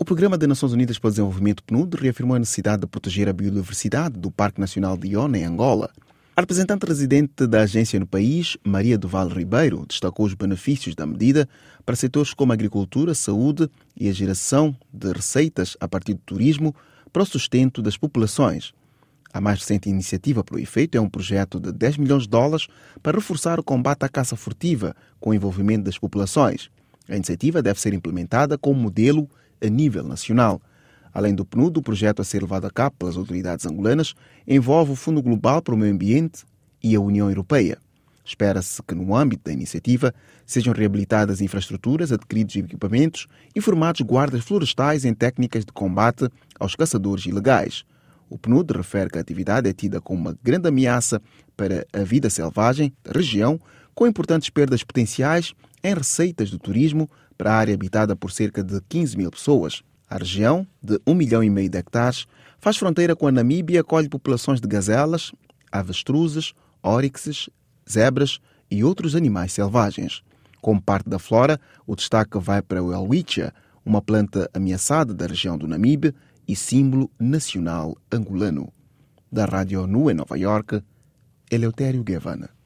O Programa das Nações Unidas para o Desenvolvimento, PNUD, reafirmou a necessidade de proteger a biodiversidade do Parque Nacional de Iona, em Angola. A representante residente da agência no país, Maria do Val Ribeiro, destacou os benefícios da medida para setores como a agricultura, saúde e a geração de receitas a partir do turismo para o sustento das populações. A mais recente iniciativa para o efeito é um projeto de $10 milhões para reforçar o combate à caça furtiva com o envolvimento das populações. A iniciativa deve ser implementada como modelo a nível nacional. Além do PNUD, o projeto a ser levado a cabo pelas autoridades angolanas envolve o Fundo Global para o Meio Ambiente e a União Europeia. Espera-se que, no âmbito da iniciativa, sejam reabilitadas infraestruturas, adquiridos equipamentos e formados guardas florestais em técnicas de combate aos caçadores ilegais. O PNUD refere que a atividade é tida como uma grande ameaça para a vida selvagem da região, com importantes perdas potenciais em receitas do turismo para a área habitada por cerca de 15 mil pessoas. A região, de 1,5 milhão de hectares, faz fronteira com a Namíbia e acolhe populações de gazelas, avestruzes, óryxes, zebras e outros animais selvagens. Como parte da flora, o destaque vai para o welwitschia, uma planta ameaçada da região do Namibe e símbolo nacional angolano. Da Rádio ONU em Nova Iorque, Eleutério Guevara.